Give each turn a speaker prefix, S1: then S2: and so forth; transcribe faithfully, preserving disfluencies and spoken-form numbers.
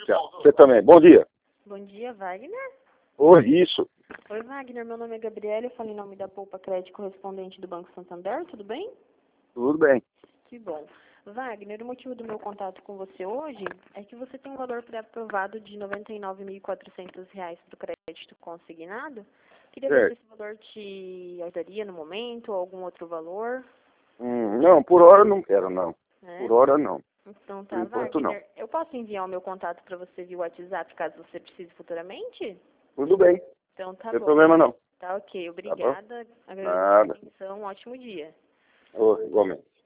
S1: comercial. Você também. Bom dia.
S2: Bom dia, Wagner.
S1: Oi, isso.
S2: Oi, Wagner. Meu nome é Gabriela. Eu falo em nome da Poupa Crédito correspondente do Banco Santander. Tudo bem?
S1: Tudo bem.
S2: Que bom. Wagner, o motivo do meu contato com você hoje é que você tem um valor pré-aprovado de noventa e nove mil e quatrocentos reais do crédito consignado. Queria ver se
S1: Certo.
S2: esse valor te ajudaria no momento ou algum outro valor.
S1: Hum, não, por hora não quero, não.
S2: Né?
S1: Por hora não.
S2: Então
S1: Por
S2: tá,
S1: enquanto não.
S2: Wagner. Eu posso enviar o meu contato para você via WhatsApp caso você precise futuramente?
S1: Tudo bem.
S2: Então tá
S1: Não tem
S2: bom.
S1: problema não.
S2: Tá ok.
S1: Tá bom?
S2: Obrigada. Agradeço a
S1: Nada.
S2: atenção. Um ótimo dia.
S1: Ô, igualmente.